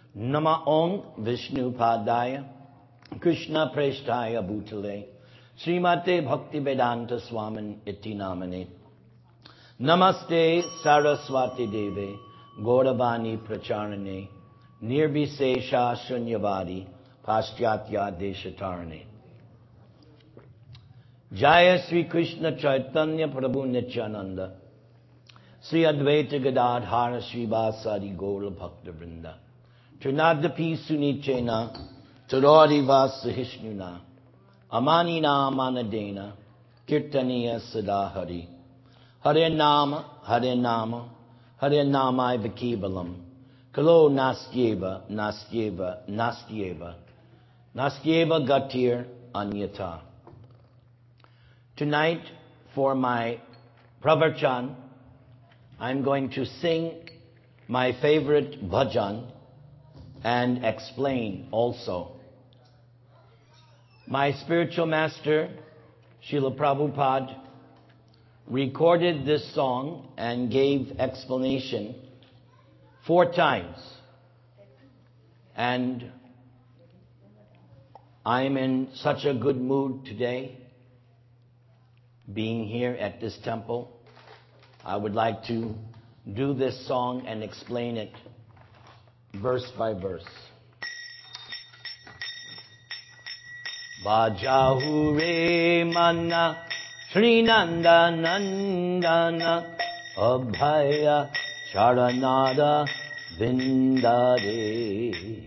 Nama Om Vishnu Padaya Krishna Preshtaya Bhutale Srimate Bhaktivedanta Swamin Iti Namane Namaste Saraswati Deve Gauravani Pracharane Nirbhisesha Shunyavadi Paschatya Deshatarane Jaya Sri Krishna Chaitanya Prabhu Nityananda Sri Advaita Gadadhara Srivasadi Gaura Bhakta Vrinda Trinadapi Sunichena Tarori Vasahishnuna Amanina Manadena Kirtaniya Sadahari Hare Nama Hare Nama Hare Namai Vikibalam Kalo Nastyeva Nastyeva Nastyeva Nastyeva Gatir Anyata. Tonight, for my pravarchan, I'm going to sing my favorite bhajan and explain also. My spiritual master, Srila Prabhupada, recorded this song and gave explanation 4 times. And I'm in such a good mood today, being here at this temple. I would like to do this song and explain it verse by verse. Bajahure Manna Srinanda Nandana Abhaya Charanada Vindare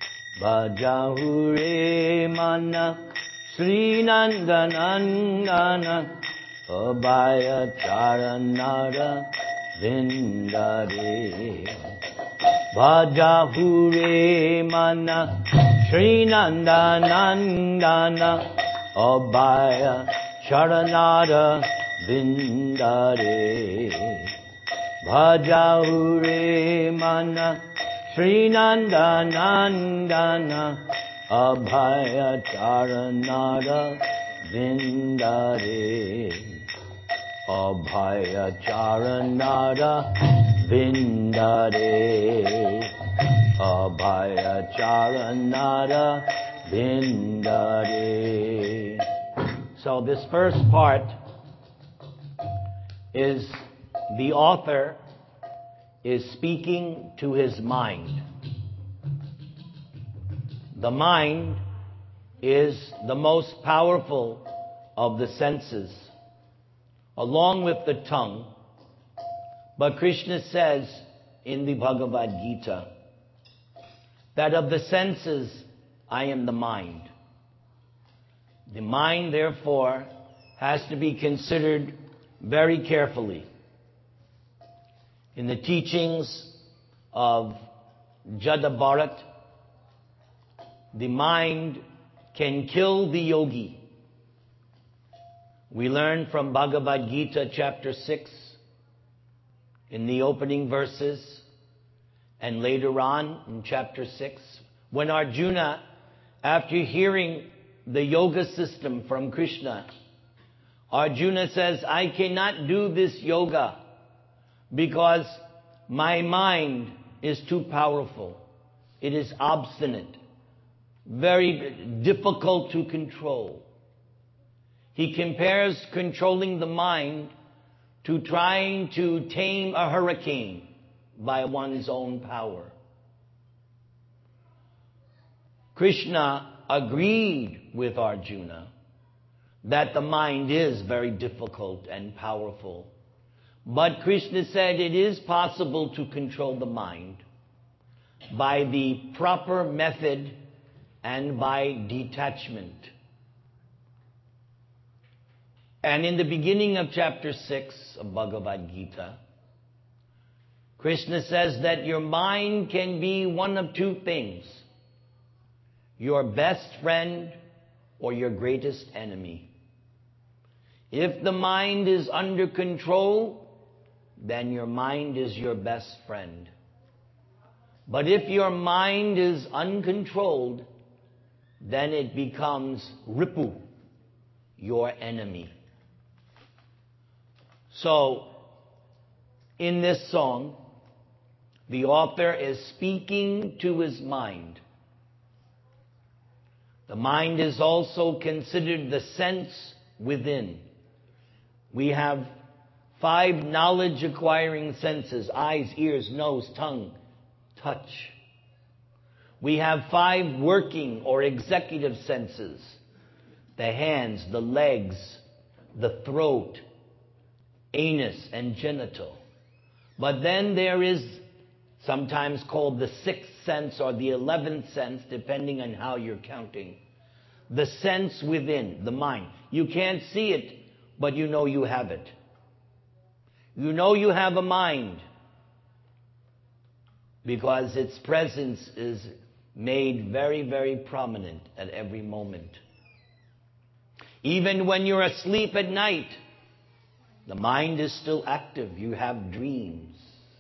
Bajahure Manna Srinanda Nandana Abhaya Charanada Vindare Bhajahure Mana Srinanda Nandana Abhaya Charanada Vindare Bhajahure Mana Srinanda Nandana Abhaya Charanada Vindare Abhaya Charanada Vindare Abhaya Charanada Vindare. So this first part is the author is speaking to his mind. The mind is the most powerful of the senses, along with the tongue. But Krishna says in the Bhagavad Gita that of the senses, I am the mind. The mind, therefore, has to be considered very carefully. In the teachings of Jada Bharat, the mind can kill the yogi. We learn from Bhagavad Gita chapter 6 in the opening verses and later on in chapter 6 when Arjuna, after hearing the yoga system from Krishna, Arjuna says, I cannot do this yoga because my mind is too powerful. It is obstinate, very difficult to control. He compares controlling the mind to trying to tame a hurricane by one's own power. Krishna agreed with Arjuna that the mind is very difficult and powerful. But Krishna said it is possible to control the mind by the proper method and by detachment. And in the beginning of chapter 6 of Bhagavad Gita, Krishna says that your mind can be one of 2 things: your best friend or your greatest enemy. If the mind is under control, then your mind is your best friend. But if your mind is uncontrolled, then it becomes Ripu, your enemy. So, in this song, the author is speaking to his mind. The mind is also considered the sense within. We have 5 knowledge-acquiring senses: eyes, ears, nose, tongue, touch. We have 5 working or executive senses: the hands, the legs, the throat, anus, and genital. But then there is sometimes called the 6th sense or the 11th sense, depending on how you're counting. The sense within, the mind. You can't see it, but you know you have it. You know you have a mind because its presence is made very, very prominent at every moment. Even when you're asleep at night, the mind is still active. You have dreams.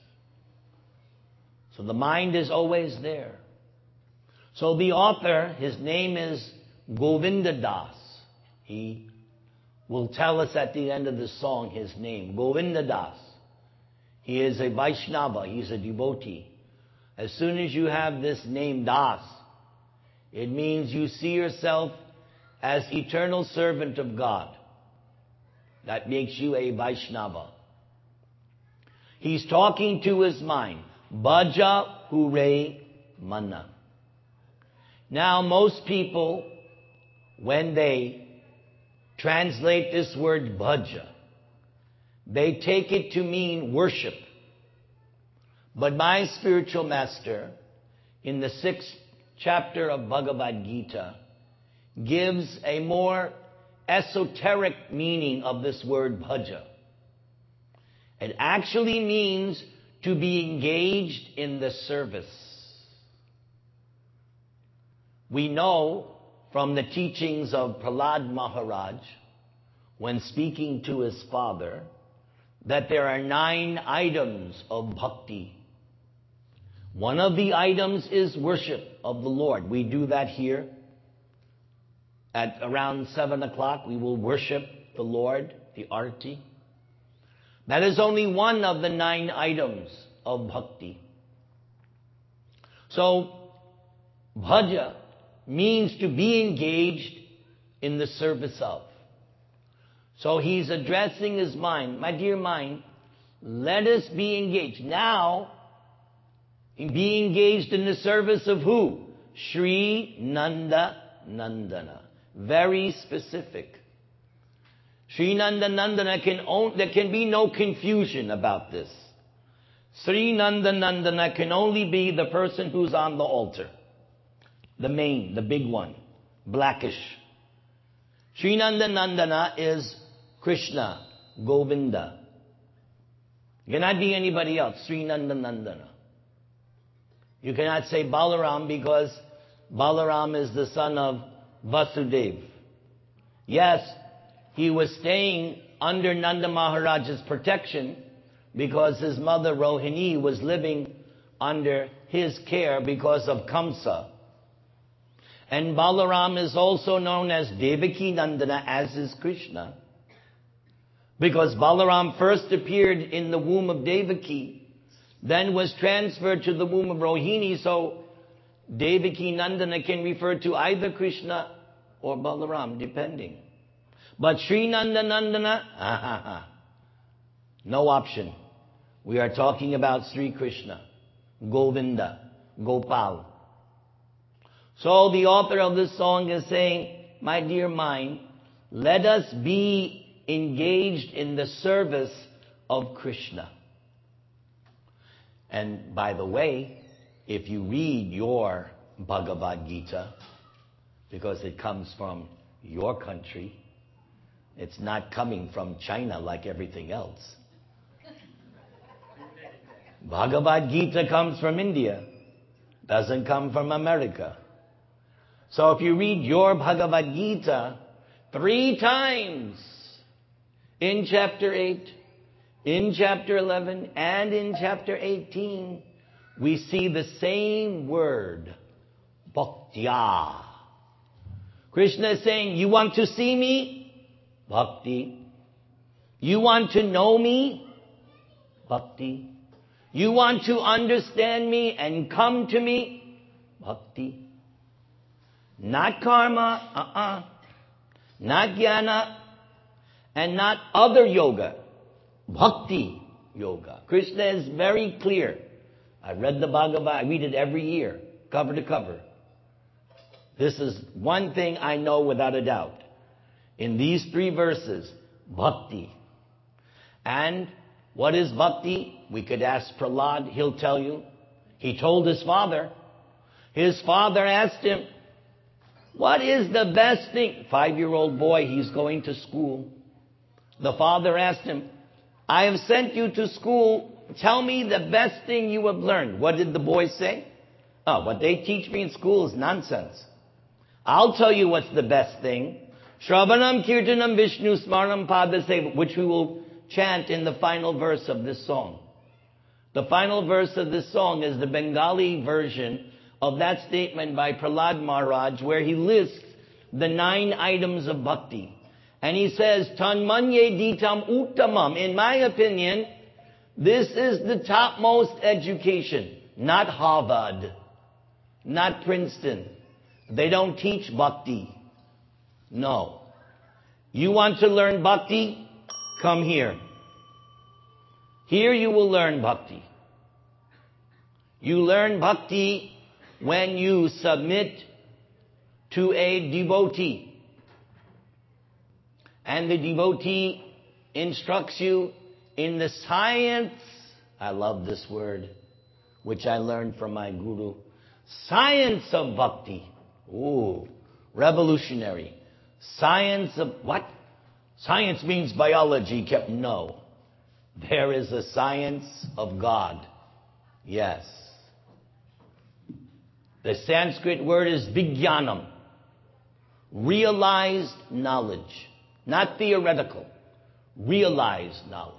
So the mind is always there. So the author, his name is Govinda Das. He will tell us at the end of the song his name, Govinda Das. He is a Vaishnava. He's a devotee. As soon as you have this name Das, it means you see yourself as eternal servant of God. That makes you a Vaishnava. He's talking to his mind. Bhaja Hure Mana. Now, most people, when they translate this word bhaja, they take it to mean worship. But my spiritual master, in the 6th chapter of Bhagavad Gita, gives a more esoteric meaning of this word bhaja. It actually means to be engaged in the service. We know from the teachings of Prahlad Maharaj, when speaking to his father, that there are 9 items of bhakti. One of the items is worship of the Lord. We do that here. At around 7 o'clock, we will worship the Lord, the arati. That is only one of the 9 items of bhakti. So, bhaja means to be engaged in the service of. So he's addressing his mind. My dear mind, let us be engaged. Now, be engaged in the service of who? Sri Nanda Nandana. Very specific. Sri Nanda Nandana there can be no confusion about this. Sri Nanda Nandana can only be the person who's on the altar. The main, the big one. Blackish. Sri Nanda Nandana is Krishna, Govinda. You cannot be anybody else. Sri Nanda Nandana. You cannot say Balaram because Balaram is the son of Vasudeva. Yes, he was staying under Nanda Maharaj's protection because his mother Rohini was living under his care because of Kamsa. And Balaram is also known as Devaki Nandana, as is Krishna. Because Balaram first appeared in the womb of Devaki, then was transferred to the womb of Rohini, so Devaki Nandana can refer to either Krishna or Balaram, depending. But Sri Nanda Nandana, no option. We are talking about Sri Krishna, Govinda, Gopal. So the author of this song is saying, my dear mind, let us be engaged in the service of Krishna. And by the way, if you read your Bhagavad Gita, because it comes from your country, it's not coming from China like everything else. Bhagavad Gita comes from India, doesn't come from America. So if you read your Bhagavad Gita 3 times in chapter 8, in chapter 11, and in chapter 18, we see the same word, bhaktya. Krishna is saying, you want to see me? Bhakti. You want to know me? Bhakti. You want to understand me and come to me? Bhakti. Not karma, not jnana, and not other yoga. Bhakti yoga. Krishna is very clear. I read the Bhagavad, I read it every year, cover to cover. This is one thing I know without a doubt. In these 3 verses, bhakti. And what is bhakti? We could ask Prahlad, he'll tell you. He told his father. His father asked him, what is the best thing? 5-year-old boy, he's going to school. The father asked him, I have sent you to school. Tell me the best thing you have learned. What did the boy say? Oh, what they teach me in school is nonsense. I'll tell you what's the best thing. Shravanam Kirtanam Vishnu Smaranam Padaseva, which we will chant in the final verse of this song. The final verse of this song is the Bengali version of that statement by Prahlad Maharaj, where he lists the 9 items of bhakti. And he says, Tanmanye ditam uttamam. In my opinion, this is the topmost education. Not Harvard. Not Princeton. They don't teach bhakti. No. You want to learn bhakti? Come here. Here you will learn bhakti. You learn bhakti when you submit to a devotee. And the devotee instructs you in the science, I love this word, which I learned from my guru, science of bhakti. Ooh, revolutionary. Science of what? Science means biology. No. There is a science of God. Yes. The Sanskrit word is vijnanam. Realized knowledge. Not theoretical. Realized knowledge.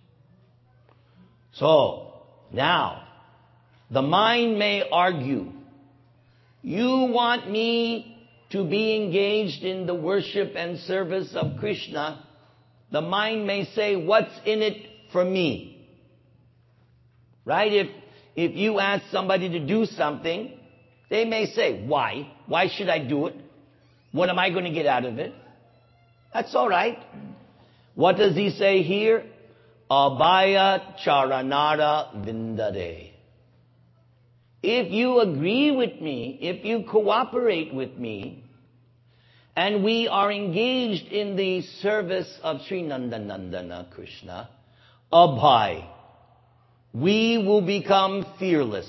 So, now, the mind may argue, you want me to be engaged in the worship and service of Krishna. The mind may say, what's in it for me? Right? If you ask somebody to do something, they may say, why? Why should I do it? What am I going to get out of it? That's all right. What does he say here? Abhaya charanara vindare. If you agree with me, if you cooperate with me, and we are engaged in the service of Sri Nandanandana Krishna, Abhay, we will become fearless.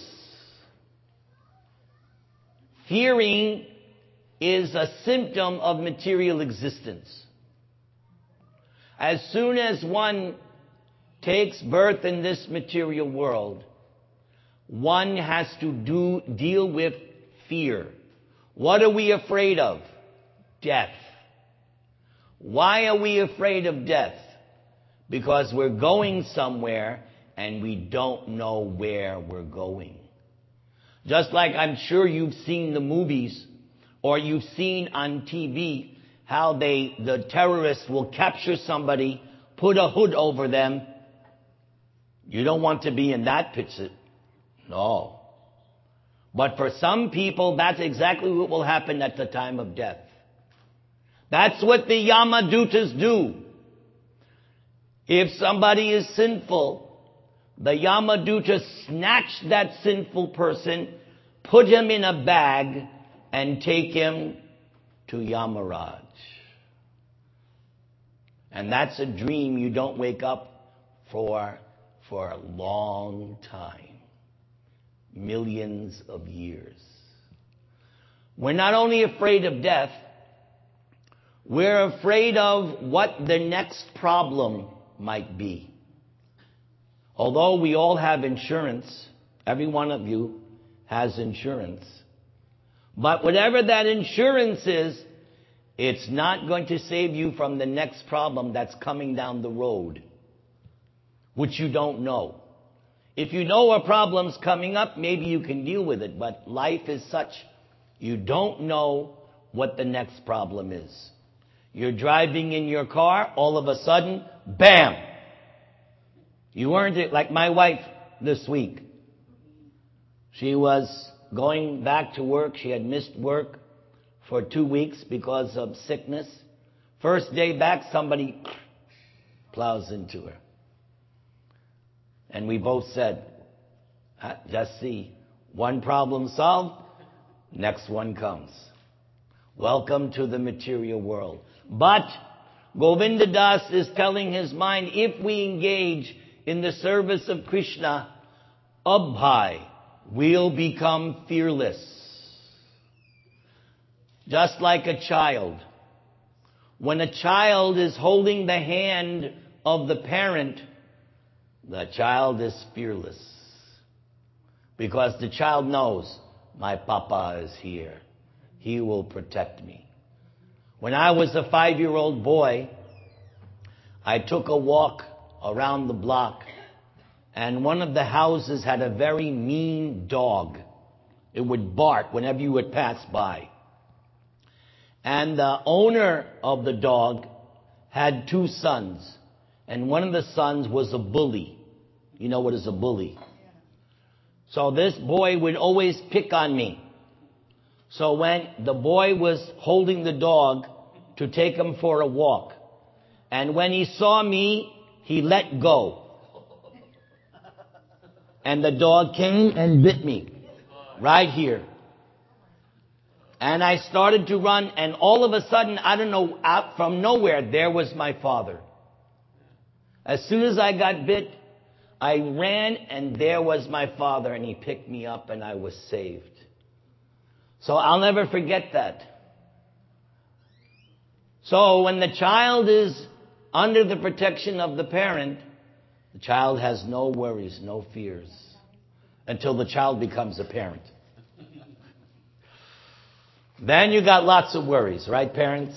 Fearing is a symptom of material existence. As soon as one takes birth in this material world, one has to deal with fear. What are we afraid of? Death. Why are we afraid of death? Because we're going somewhere and we don't know where we're going. Just like I'm sure you've seen the movies or you've seen on TV how the terrorists will capture somebody, put a hood over them. You don't want to be in that picture. No. But for some people, that's exactly what will happen at the time of death. That's what the Yamadutas do. If somebody is sinful, the Yamadutas snatch that sinful person, put him in a bag, and take him to Yamaraj. And that's a dream you don't wake up for a long time. Millions of years. We're not only afraid of death, we're afraid of what the next problem might be. Although we all have insurance, every one of you has insurance. But whatever that insurance is, it's not going to save you from the next problem that's coming down the road, which you don't know. If you know a problem's coming up, maybe you can deal with it. But life is such, you don't know what the next problem is. You're driving in your car, all of a sudden, bam! You earned it. Like my wife, this week. She was going back to work. She had missed work for 2 weeks because of sickness. First day back, somebody plows into her. And we both said, just see, one problem solved, next one comes. Welcome to the material world. But Govinda Das is telling his mind, if we engage in the service of Krishna, Abhay, we'll become fearless. Just like a child. When a child is holding the hand of the parent, the child is fearless. Because the child knows, my papa is here. He will protect me. When I was a 5-year-old boy, I took a walk around the block, and one of the houses had a very mean dog. It would bark whenever you would pass by. And the owner of the dog had 2 sons, and one of the sons was a bully. You know what is a bully? So this boy would always pick on me. So when the boy was holding the dog to take him for a walk, and when he saw me, he let go. And the dog came and bit me right here. And I started to run, and all of a sudden, I don't know, out from nowhere, there was my father. As soon as I got bit, I ran, and there was my father, and he picked me up, and I was saved. So I'll never forget that. So when the child is under the protection of the parent, the child has no worries, no fears, until the child becomes a parent. Then you got lots of worries, right, parents?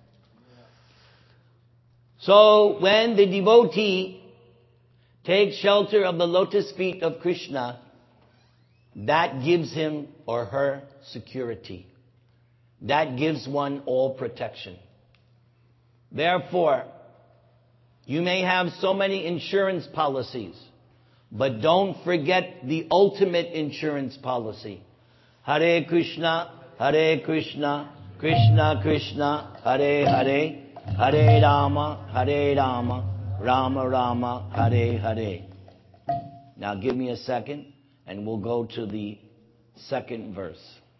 So when the devotee takes shelter of the lotus feet of Krishna, that gives him or her security. That gives one all protection. Therefore, you may have so many insurance policies, but don't forget the ultimate insurance policy. Hare Krishna, Krishna Krishna, Hare Hare, Hare Rama, Rama Rama, Hare Hare. Now give me a second, and we'll go to the second verse.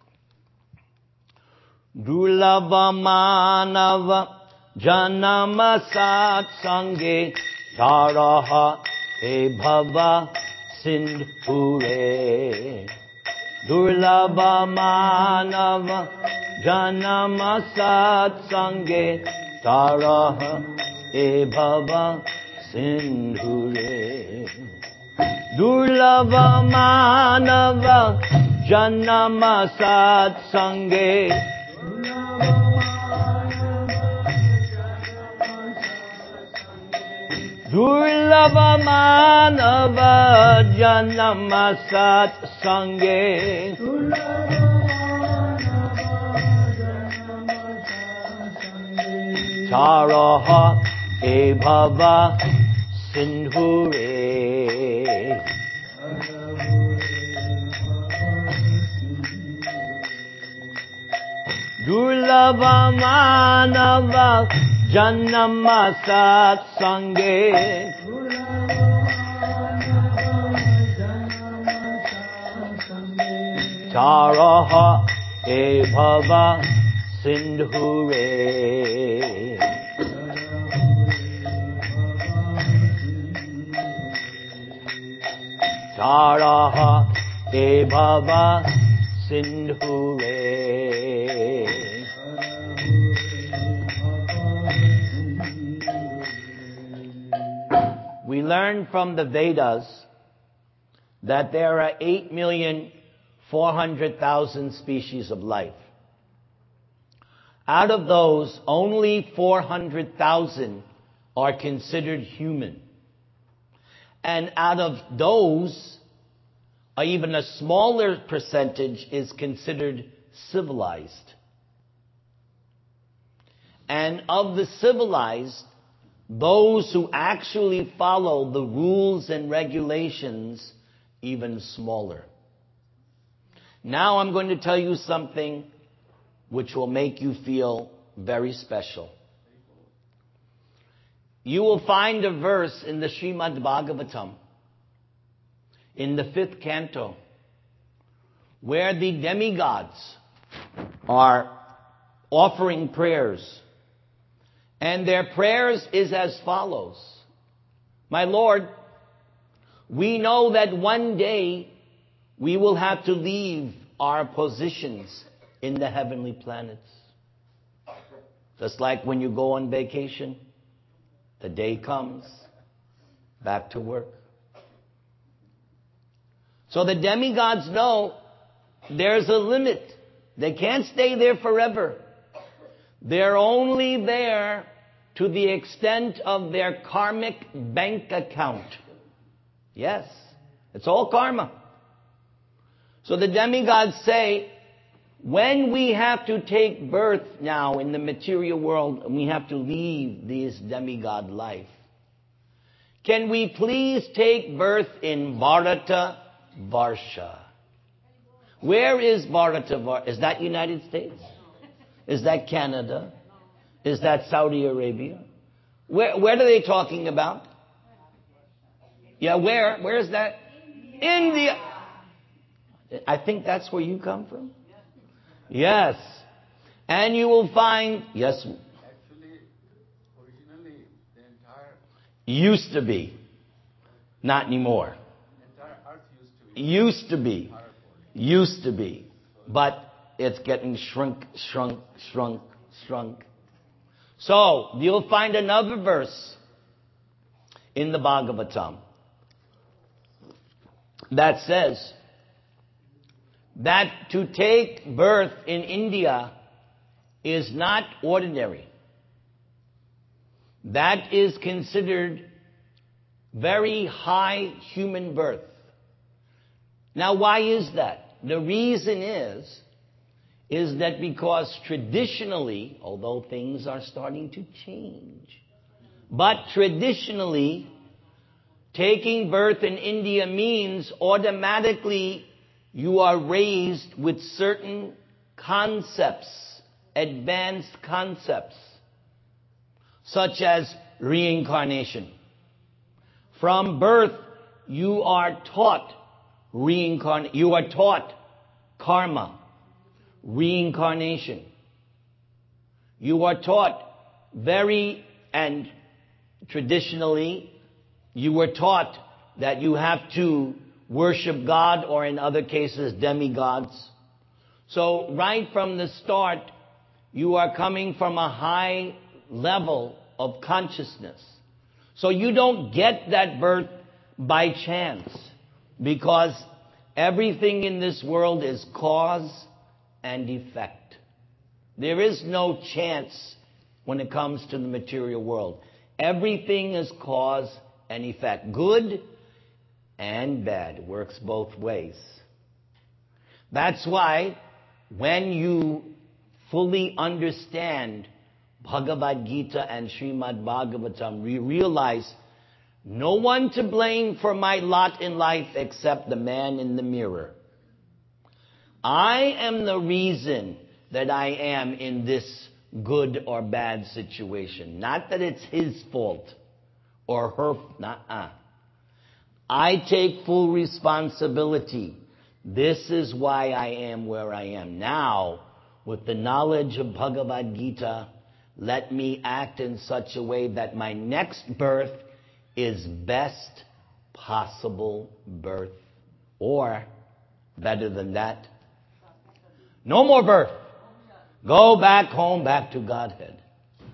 Durlabha manava janama satsange taraha e bhava sindhure. Durlabha manava janama satsange taraha e bhava sindhure. Durlabha manava janama satsange Durlabha manava janama satsange taraha e bhava sindhure. Durlabha manava janama satsange taraha e bhava sindhure. Taraha e bhava sindhure. We learn from the Vedas that there are 8,400,000 species of life. Out of those, only 400,000 are considered human. And out of those, even a smaller percentage is considered civilized. And of the civilized, those who actually follow the rules and regulations even smaller. Now I'm going to tell you something which will make you feel very special. You will find a verse in the Srimad Bhagavatam, in the 5th canto, where the demigods are offering prayers. And their prayers is as follows. My Lord, we know that one day we will have to leave our positions in the heavenly planets. Just like when you go on vacation, the day comes, back to work. So the demigods know there's a limit. They can't stay there forever. They're only there to the extent of their karmic bank account. Yes, it's all karma. So the demigods say, when we have to take birth now in the material world and we have to leave this demigod life, can we please take birth in Bharata Varsha? Where is Bharata Varsha? Is that United States? Is that Canada? Is that Saudi Arabia? Where are they talking about? Yeah, where? Where is that? India. I think that's where you come from. Yes. And you will find, yes. Actually, originally, the entire... Used to be. Not anymore. Entire earth used to be. Used to be. Used to be. But it's getting shrunk. So, you'll find another verse in the Bhagavatam that says that to take birth in India is not ordinary. That is considered very high human birth. Now, why is that? The reason is that because traditionally, although things are starting to change, but traditionally, taking birth in India means automatically you are raised with certain concepts, advanced concepts, such as reincarnation. From birth, you are taught you are taught karma, reincarnation. You are taught and traditionally, you were taught that you have to worship God, or in other cases, demigods. So right from the start, you are coming from a high level of consciousness. So you don't get that birth by chance, because everything in this world is cause and effect. There is no chance when it comes to the material world. Everything is cause and effect. Good and bad. Works both ways. That's why when you fully understand Bhagavad Gita and Srimad Bhagavatam, we realize no one to blame for my lot in life except the man in the mirror. I am the reason that I am in this good or bad situation. Not that it's his fault or her. I take full responsibility. This is why I am where I am. Now, with the knowledge of Bhagavad Gita, let me act in such a way that my next birth is best possible birth. Or, better than that, no more birth. Go back home, back to Godhead.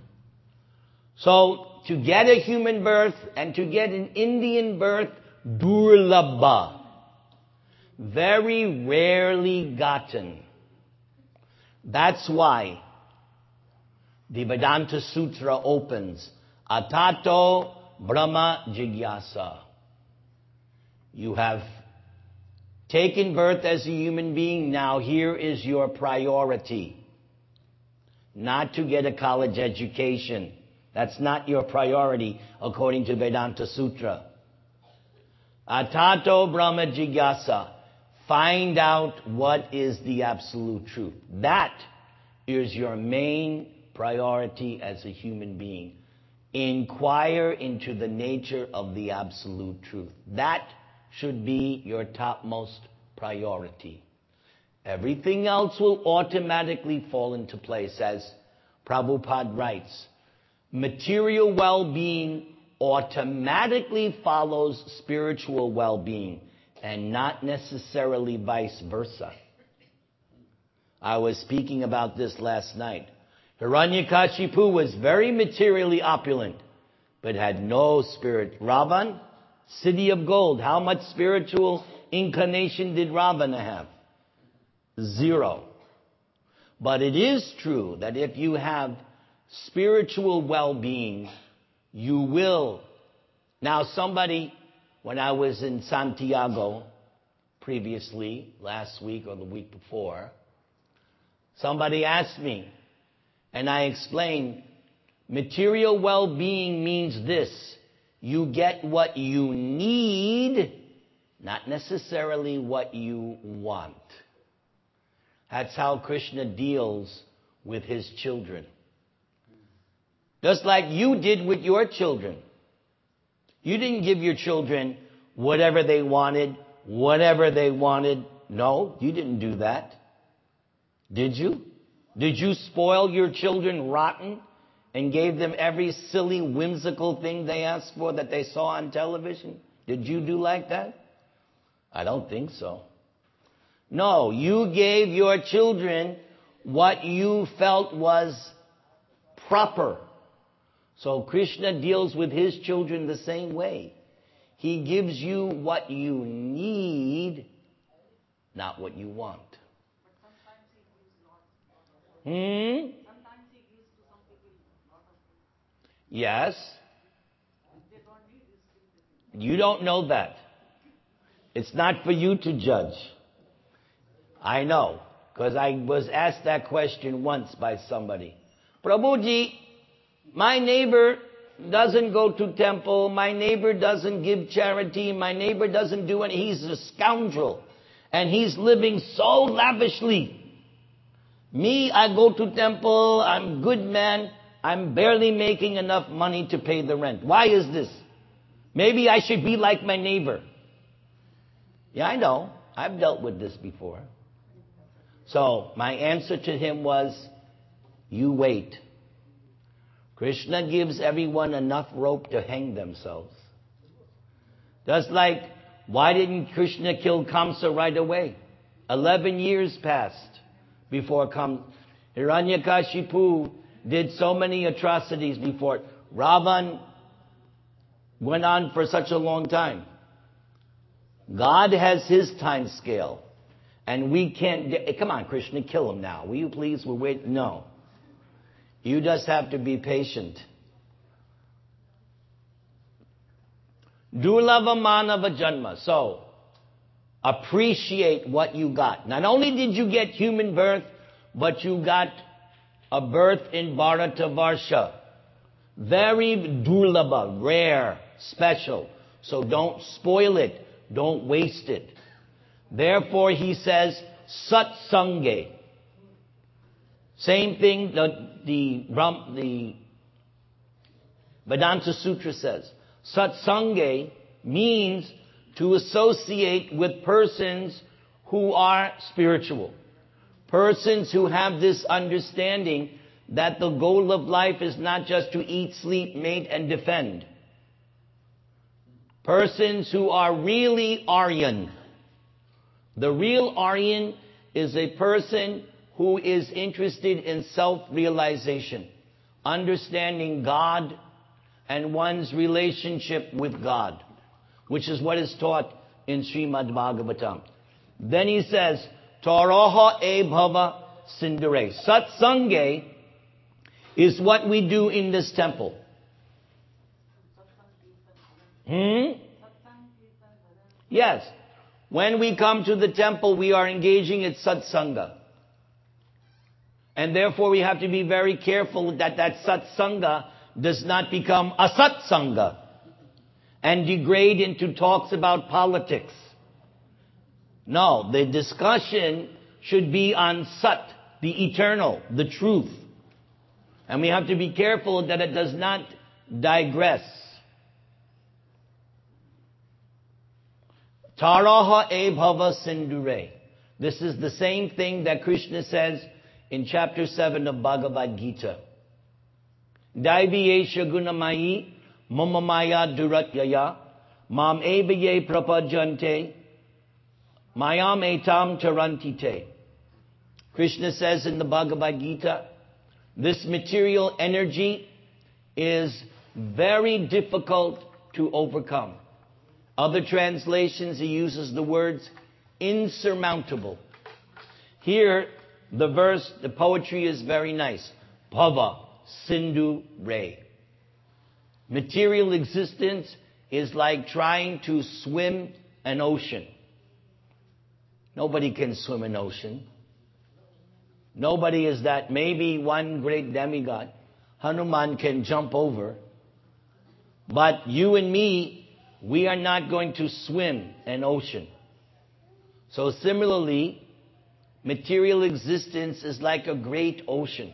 So, to get a human birth and to get an Indian birth, durlabha, very rarely gotten. That's why the Vedanta Sutra opens, Atato Brahma Jigyasa. You have taken birth as a human being. Now here is your priority. Not to get a college education. That's not your priority according to Vedanta Sutra. Atato Brahma Jigyasa. Find out what is the absolute truth. That is your main priority as a human being. Inquire into the nature of the absolute truth. That should be your topmost priority. Everything else will automatically fall into place, as Prabhupada writes. Material well-being automatically follows spiritual well-being, and not necessarily vice versa. I was speaking about this last night. Hiranyakashipu was very materially opulent, but had no spirit. Ravan, city of gold. How much spiritual inclination did Ravana have? 0. But it is true that if you have spiritual well-being, you will. Now somebody, when I was in Santiago previously, last week or the week before, somebody asked me, and I explained, material well-being means this: you get what you need, not necessarily what you want. That's how Krishna deals with his children. Just like you did with your children. You didn't give your children whatever they wanted, whatever they wanted. No, you didn't do that. Did you? Did you spoil your children rotten and gave them every silly, whimsical thing they asked for that they saw on television? Did you do like that? I don't think so. No, you gave your children what you felt was proper. So Krishna deals with his children the same way. He gives you what you need, not what you want. Sometimes he gives to some people lot of things. Yes. They don't need these things. You don't know that. It's not for you to judge. I know, because I was asked that question once by somebody. Prabhuji, my neighbor doesn't go to temple, my neighbor doesn't give charity, my neighbor doesn't do anything. He's a scoundrel, and he's living so lavishly. Me, I go to temple, I'm a good man, I'm barely making enough money to pay the rent. Why is this? Maybe I should be like my neighbor. Yeah, I know. I've dealt with this before. So, my answer to him was, you wait. Krishna gives everyone enough rope to hang themselves. Just like, why didn't Krishna kill Kamsa right away? 11 years passed before Hiranyakashipu did so many atrocities before. Ravan went on for such a long time. God has his time scale. And we can't, come on, Krishna, kill him now. Will you please? We're waiting. No. You just have to be patient. Durlava manava janma. So, appreciate what you got. Not only did you get human birth, but you got a birth in Bharatavarsha. Very durlava, rare, special. So don't spoil it. Don't waste it. Therefore, he says, satsange. Same thing the Vedanta Sutra says. Satsange means to associate with persons who are spiritual. Persons who have this understanding that the goal of life is not just to eat, sleep, mate, and defend. Persons who are really Aryan. The real Aryan is a person who is interested in self-realization, understanding God and one's relationship with God, which is what is taught in Srimad Bhagavatam. Then he says, Taraha e bhava sindare. Satsange is what we do in this temple. Yes. When we come to the temple, we are engaging in satsanga. And therefore we have to be very careful that that satsanga does not become asatsanga. and degrade into talks about politics. No, the discussion should be on Sat, the eternal, the truth. And we have to be careful that it does not digress. Taraha e bhava sindure. This is the same thing that Krishna says in chapter 7 of Bhagavad Gita. Daiviyesha gunamayi mamamaya duratyaya mam evaye prapajante mayam etam tarantite. Krishna says in the Bhagavad Gita, this material energy is very difficult to overcome. Other translations, he uses the words insurmountable. Here, the poetry is very nice. Bhava Sindhu Re. Material existence is like trying to swim an ocean. Nobody can swim an ocean. Nobody is that. Maybe one great demigod, Hanuman, can jump over. But you and me, we are not going to swim an ocean. So similarly, material existence is like a great ocean.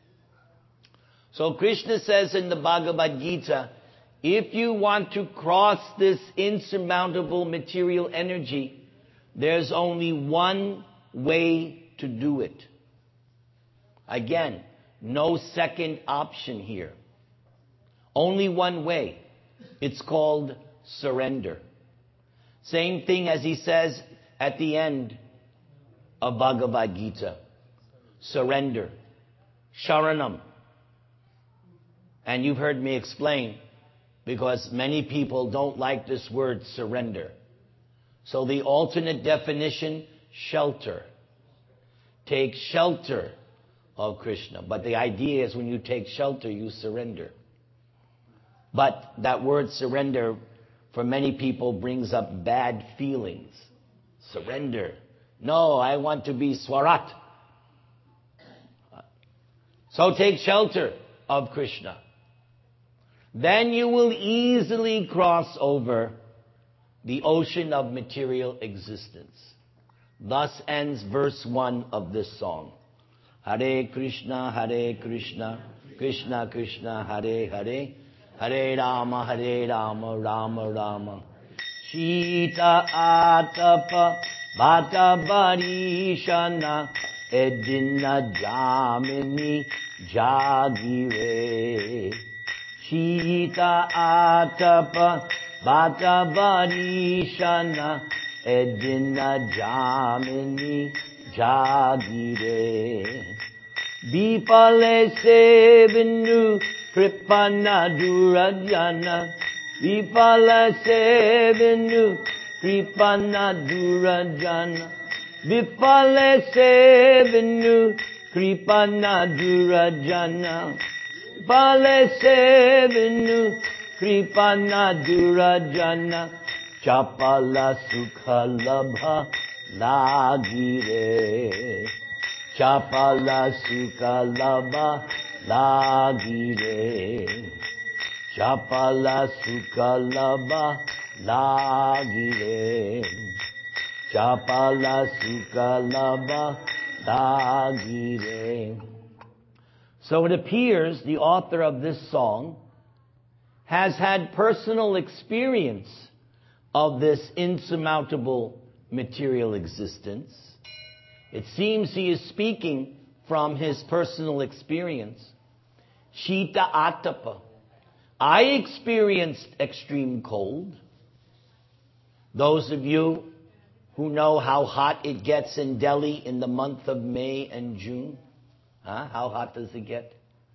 So Krishna says in the Bhagavad Gita, if you want to cross this insurmountable material energy, there's only one way to do it. Again, no second option here. Only one way. It's called surrender. Same thing as he says at the end of Bhagavad Gita. Surrender. Sharanam. And you've heard me explain, because many people don't like this word surrender. So the alternate definition, shelter. Take shelter of Krishna. But the idea is when you take shelter, you surrender. But that word surrender, for many people, brings up bad feelings. Surrender. No, I want to be Swarat. So take shelter of Krishna. Then you will easily cross over the ocean of material existence. Thus ends verse 1 of this song. Hare Krishna, Krishna Krishna, Hare Hare, Hare Rama, Rama Rama. Shita atapa bhata varishana edina jamini jagire. Shita atapa bhata varishana edina jamini jagire. Vipale sevinu kripana durajana. Vipala sevinu kripana durajana. Vipala sevinu kripana durajana. Vipala sevinu kripana durajana. Chapala sukha labha lagire. Chapala sukha labha lagire. Chapala sukha labha lagire. Chapala sukha labha lagire. So it appears the author of this song has had personal experience of this insurmountable material existence. It seems he is speaking from his personal experience. Shita atapa. I experienced extreme cold. Those of you who know how hot it gets in Delhi in the month of May and June. How hot does it get?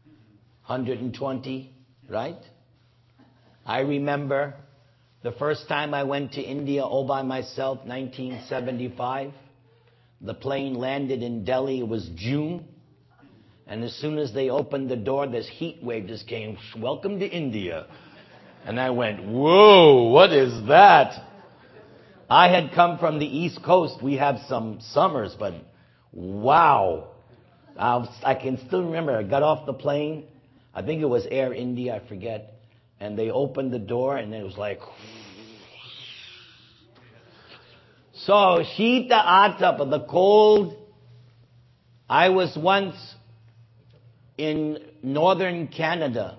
120, right? I remember the first time I went to India all by myself, 1975. The plane landed in Delhi. It was June. And as soon as they opened the door, this heat wave just came. Welcome to India. And I went, whoa, what is that? I had come from the East Coast. We have some summers, but wow. I can still remember. I got off the plane. I think it was Air India, I forget. And they opened the door and it was like... So, Shita Atapa, the cold. I was once in northern Canada.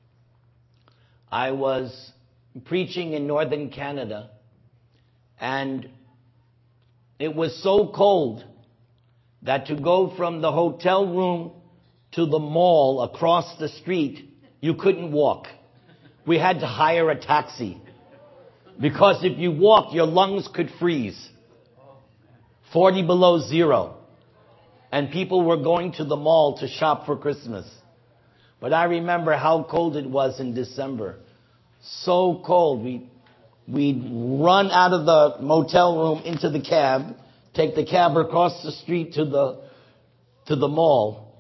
I was preaching in northern Canada. And it was so cold that to go from the hotel room to the mall across the street, you couldn't walk. We had to hire a taxi. Because if you walked, your lungs could freeze. 40 below zero. And people were going to the mall to shop for Christmas. But I remember how cold it was in December. So cold. We'd run out of the motel room into the cab, take the cab across the street to the mall.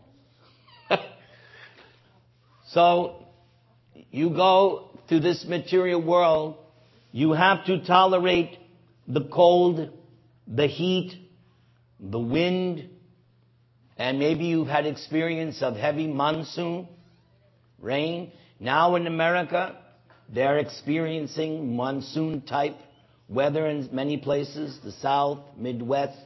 So, you go to this material world, you have to tolerate the cold, the heat, the wind, and maybe you've had experience of heavy monsoon, rain. Now in America, they're experiencing monsoon type weather in many places, the South, Midwest.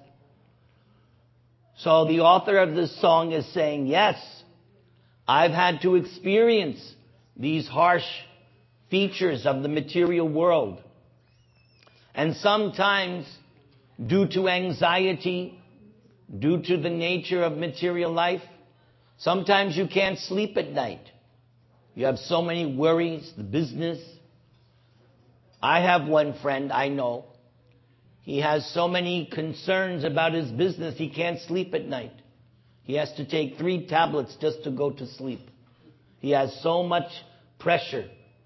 So the author of this song is saying, yes, I've had to experience these harsh features of the material world. And sometimes, due to anxiety, due to the nature of material life, sometimes you can't sleep at night. You have so many worries, the business. I have one friend I know. He has so many concerns about his business, he can't sleep at night. He has to take 3 tablets just to go to sleep. He has so much pressure.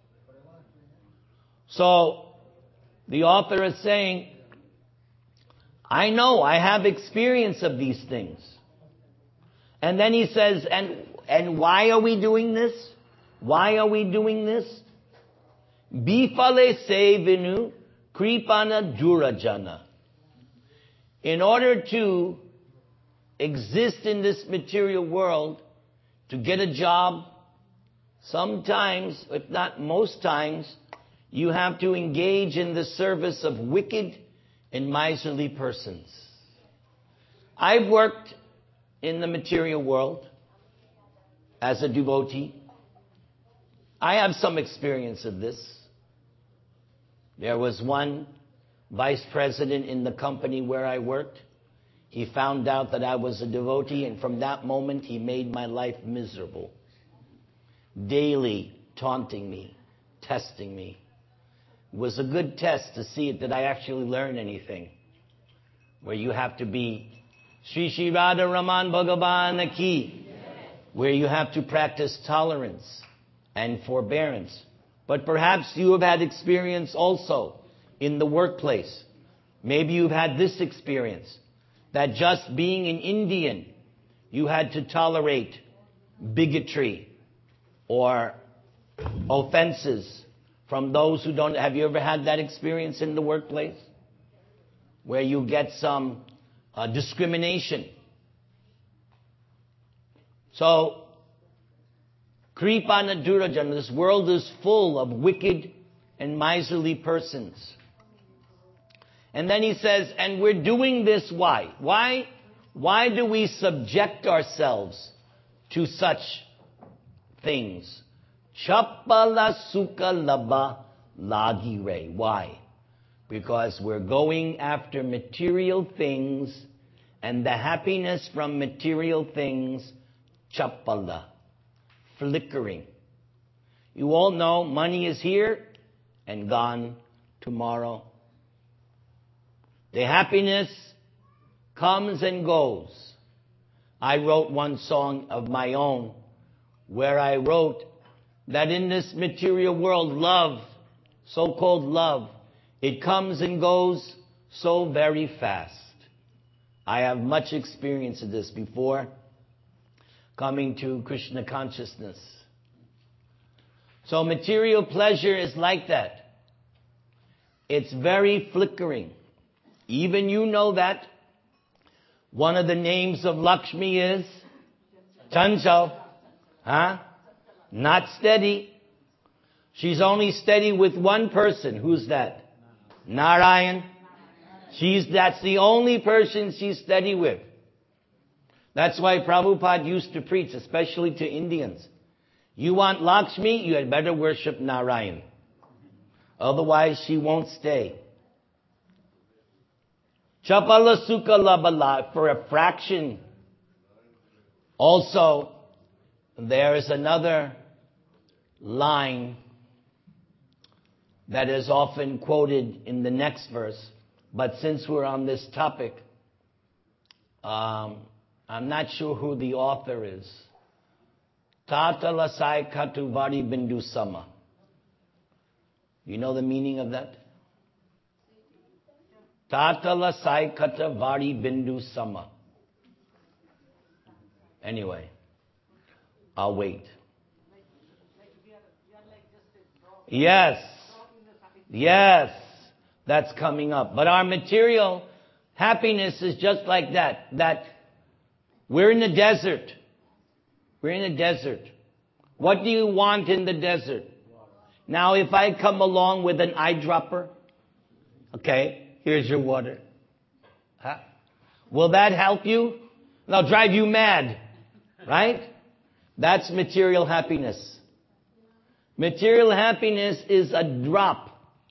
So, the author is saying, I know, I have experience of these things. And then he says, and why are we doing this? Why are we doing this? Bifale sevinu kripana durajana. In order to exist in this material world, to get a job, sometimes, if not most times, you have to engage in the service of wicked and miserly persons. I've worked in the material world as a devotee. I have some experience of this. There was one vice president in the company where I worked. He found out that I was a devotee, and from that moment he made my life miserable. Daily taunting me, testing me. It was a good test to see that I actually learn anything. Where you have to be Sri Sri Radha Raman Bhagavan Ki. Where you have to practice tolerance and forbearance. But perhaps you have had experience also in the workplace. Maybe you've had this experience. That just being an Indian, you had to tolerate bigotry or offenses from those who don't. Have you ever had that experience in the workplace? Where you get some discrimination. So, Kripana Durajana, this world is full of wicked and miserly persons. And then he says, and we're doing this why? Why do we subject ourselves to such things? Chapala sukha laba lagire. Why? Because we're going after material things, and the happiness from material things, chapala, flickering. You all know money is here and gone tomorrow. The happiness comes and goes. I wrote one song of my own where I wrote that in this material world, love, so-called love, it comes and goes so very fast. I have much experience of this before coming to Krishna consciousness. So material pleasure is like that. It's very flickering. Even you know that. One of the names of Lakshmi is Chanchal. Not steady. She's only steady with one person. Who's that? Narayan. That's the only person she's steady with. That's why Prabhupada used to preach, especially to Indians. You want Lakshmi, you had better worship Narayan. Otherwise, she won't stay. Chapala sukha labala, for a fraction. Also, there is another line that is often quoted in the next verse. But since we're on this topic, I'm not sure who the author is. Tata lasai katuvari bindu sama. You know the meaning of that? Tata lasai katavari bindu sama. Anyway, I'll wait. Yes, that's coming up. But our material happiness is just like that. That we're in the desert. We're in a desert. What do you want in the desert? Now, if I come along with an eyedropper, okay, here's your water. Huh? Will that help you? That'll drive you mad, right? That's material happiness. Material happiness is a drop.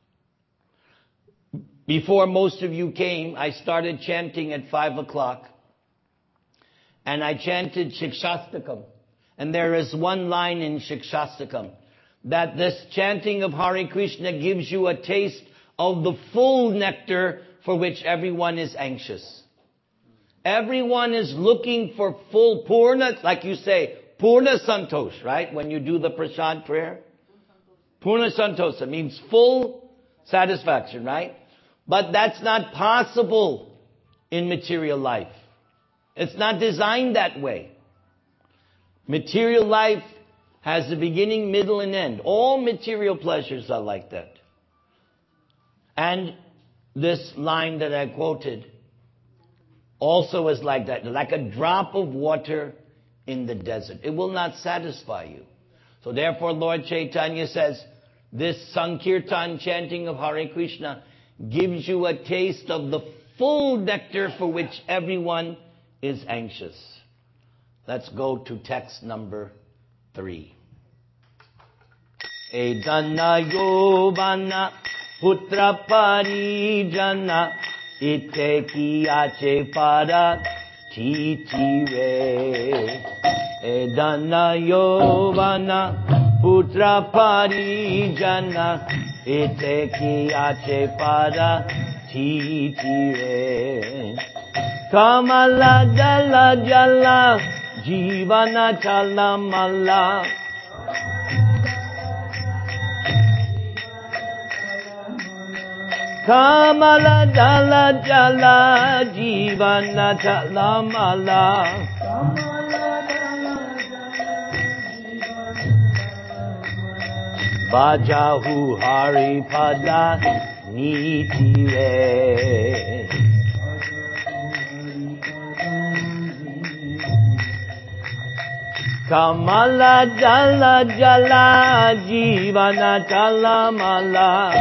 Before most of you came, I started chanting at 5 o'clock. And I chanted Shikshastakam. And there is one line in Shikshastakam that this chanting of Hare Krishna gives you a taste of the full nectar for which everyone is anxious. Everyone is looking for full Purna, like you say, Purna Santosh, right? When you do the Prasad prayer. Purna Santosa means full satisfaction, right? But that's not possible in material life. It's not designed that way. Material life has a beginning, middle, and end. All material pleasures are like that. And this line that I quoted also is like that, like a drop of water in the desert. It will not satisfy you. So therefore, Lord Chaitanya says, this Sankirtan chanting of Hare Krishna gives you a taste of the full nectar for which everyone is anxious. Let's go to text number 3. Edana yovana putra parijana ite kiyache para titire. Edana yovana putra parijana ite kiyache para titire. Kamala dala jala jivana chala mala. Kamala dala jala jivana chala mala. Bajahu Hari Pada Niti Re. Kamala jala jala jivana chala mala.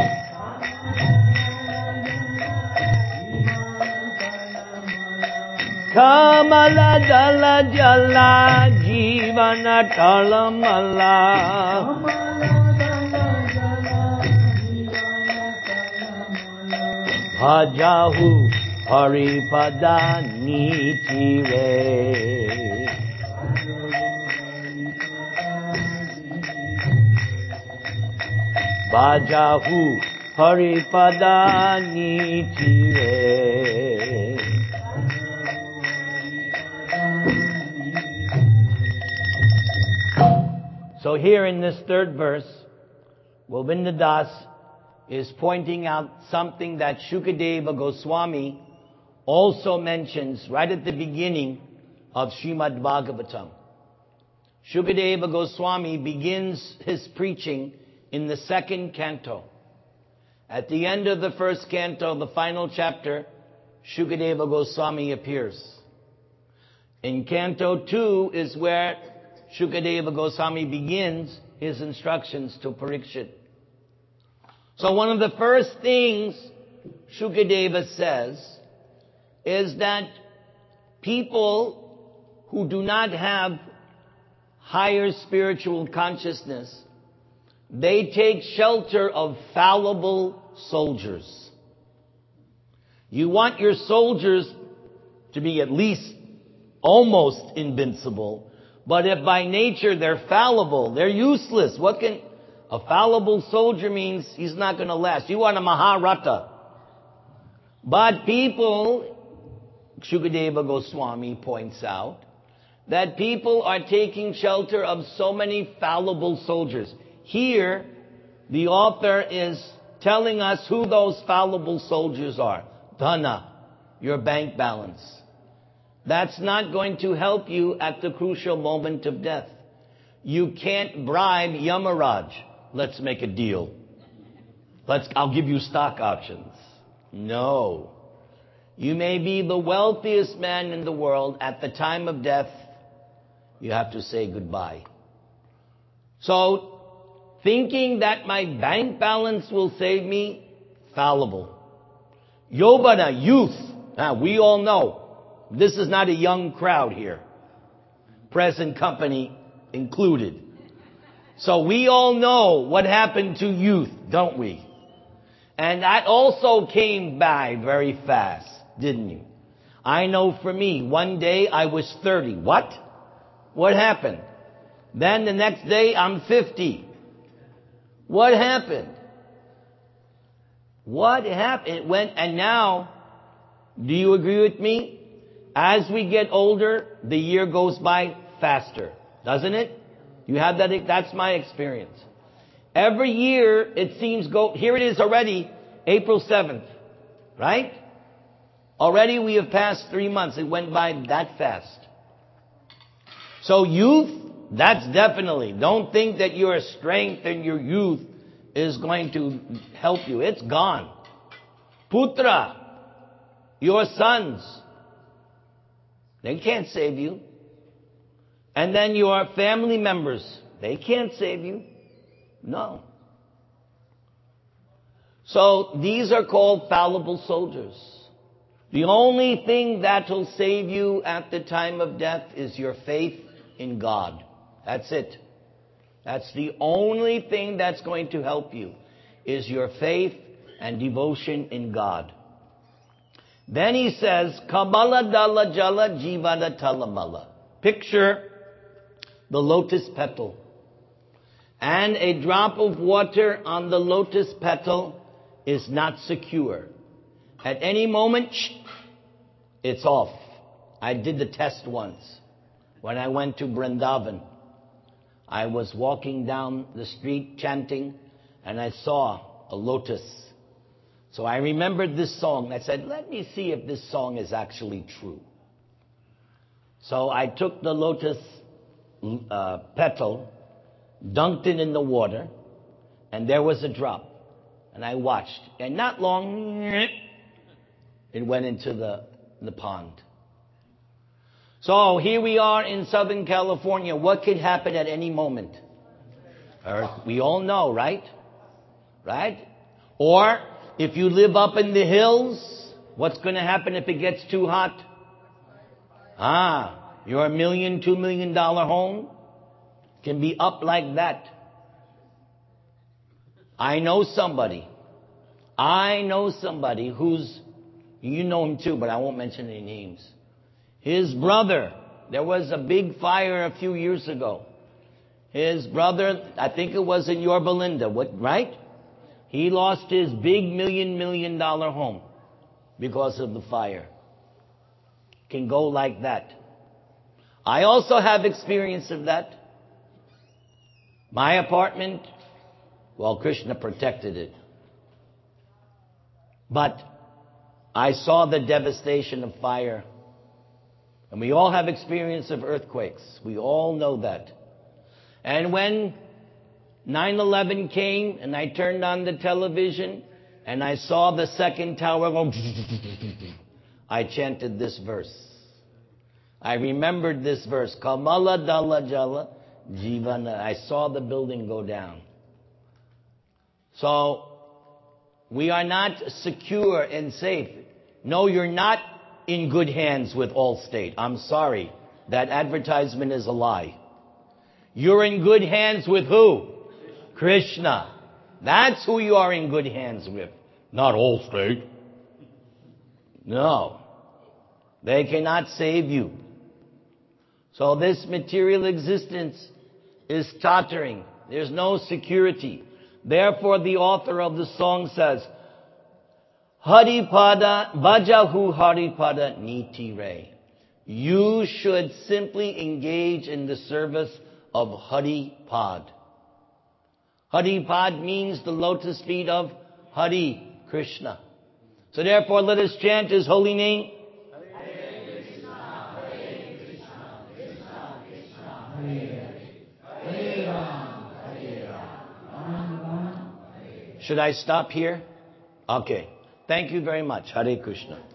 Kamala jala jala jivana chala mala. Bhajahu Haripada Niti Re. Bhajahu Haripada Niti Re. So here in this third verse, Govinda Das is pointing out something that Shukadeva Goswami also mentions right at the beginning of Srimad Bhagavatam. Shukadeva Goswami begins his preaching in the second canto. At the end of the first canto, the final chapter, Shukadeva Goswami appears. In canto 2 is where Shukadeva Goswami begins his instructions to Parikshit. So one of the first things Shukadeva says is that people who do not have higher spiritual consciousness, they take shelter of fallible soldiers. You want your soldiers to be at least almost invincible, but if by nature they're fallible, they're useless. A fallible soldier means he's not going to last. You want a Maharata. But people, Shukadeva Goswami points out, that people are taking shelter of so many fallible soldiers. Here, the author is telling us who those fallible soldiers are. Dhana, your bank balance. That's not going to help you at the crucial moment of death. You can't bribe Yamaraj. Let's make a deal. I'll give you stock options. No. You may be the wealthiest man in the world. At the time of death, you have to say goodbye. So, thinking that my bank balance will save me, fallible. Yobana, youth. We all know. This is not a young crowd here. Present company included. So we all know what happened to youth, don't we? And that also came by very fast, didn't you? I know for me, one day I was 30. What? What happened? Then the next day I'm 50. What happened? What happened? It went, and now, do you agree with me? As we get older, the year goes by faster, doesn't it? You have that? That's my experience. Every year, it seems here it is already, April 7th, right? Already we have passed 3 months. It went by that fast. So youth, that's definitely, don't think that your strength and your youth is going to help you. It's gone. Putra, your sons, they can't save you. And then your family members, they can't save you. No. So these are called fallible soldiers. The only thing that will save you at the time of death is your faith in God. That's it. That's the only thing that's going to help you, is your faith and devotion in God. Then he says, Kamala Dala Jala Jivana Talamala. Picture the lotus petal. And a drop of water on the lotus petal is not secure. At any moment, it's off. I did the test once. When I went to Vrindavan, I was walking down the street chanting, and I saw a lotus. So I remembered this song. I said, let me see if this song is actually true. So I took the lotus petal, dunked it in the water, and there was a drop. And I watched. And not long, it went into the pond. So here we are in Southern California. What could happen at any moment? Earth, we all know, right? Right? Or if you live up in the hills, what's going to happen if it gets too hot? Your $1 million, $2 million home can be up like that. I know somebody who's, you know him too, but I won't mention any names. His brother, there was a big fire a few years ago. His brother, I think it was in Yorba Linda, right? He lost his big $1 million home because of the fire. Can go like that. I also have experience of that. My apartment, well, Krishna protected it. But I saw the devastation of fire. And we all have experience of earthquakes. We all know that. And when 9/11 came and I turned on the television and I saw the second tower go, I chanted this verse. I remembered this verse. Kamala Dala Jala Jivana. I saw the building go down. So, we are not secure and safe. No, you're not in good hands with Allstate. I'm sorry. That advertisement is a lie. You're in good hands with who? Krishna. That's who you are in good hands with. Not Allstate. No. They cannot save you. So this material existence is tottering. There's no security. Therefore, the author of the song says, Haripada, Bhajahu Haripada Niti Re. You should simply engage in the service of Haripad. Haripad means the lotus feet of Hari, Krishna. So therefore, let us chant His holy name. Hare Krishna, Hare Krishna, Krishna Krishna, Hare Hare, Hare Ram, Ram Ram, Hare. Should I stop here? Okay. Thank you very much. Hare Krishna.